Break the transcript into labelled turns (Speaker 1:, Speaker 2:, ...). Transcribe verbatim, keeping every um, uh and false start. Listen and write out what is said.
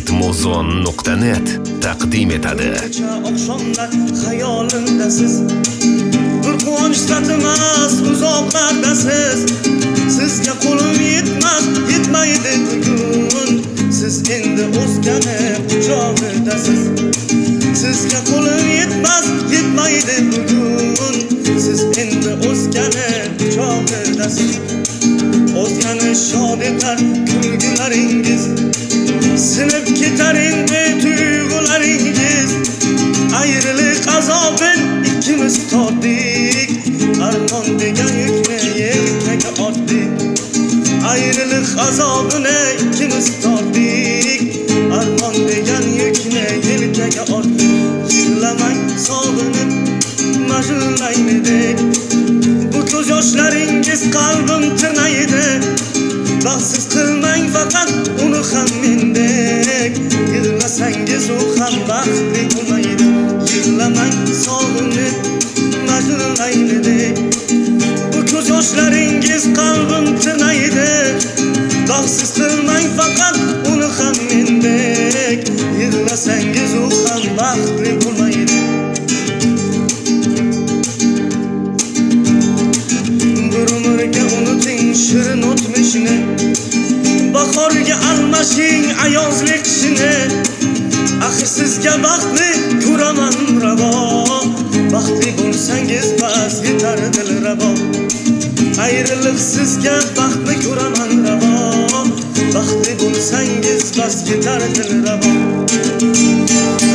Speaker 1: ritmozon nuqta net taqdim etadi.
Speaker 2: Oqshomlar xayolimdasiz, bir quvonch tatimas uzoqlardasiz. Sizga qo'lim yetmas, yetmaydi bugun. Siz endi o'zgani quchog'idasiz. Sizga qo'lim yetmas, yetmaydi bugun. Siz endi o'zgani quchog'idasiz. O'zgani shod etar kulgularingiz, sinib ketar endi tuyg'ularingiz. Ayriliq azobin ikkimiz tortdik, armon degan yukni yelkaga ortdik. Ayriliq azobini ikkimiz tortdik, armon degan yukni yelkaga ortdik. Yig'lamang sog'inib majillaymidik, bu ko'z yoshlaringiz qalbim tirnaydi. Baxtsiz qilmang faqat uni ham mendek, yig'lasangiz u ham baxtli bo'lmaydi. Yig'lamang sog'inib majillaymidik, bu ko'z yoshlaringiz qalbim tirnaydi. Baxtsiz qilmang faqat uni ham mendek, yig'lasangiz u ham baxtli bo'lmaydi. Bir umrga unuting shirin o'tmishni, bahorga almashing ayozli qishni. Axir sizga baxtli ko'raman ravo, baxtli bo'lsangiz bas yetar dilrabo. Ayriliq sizga baxtli ko'raman ravo, baxtli bo'lsangiz bas yetar dilrabo.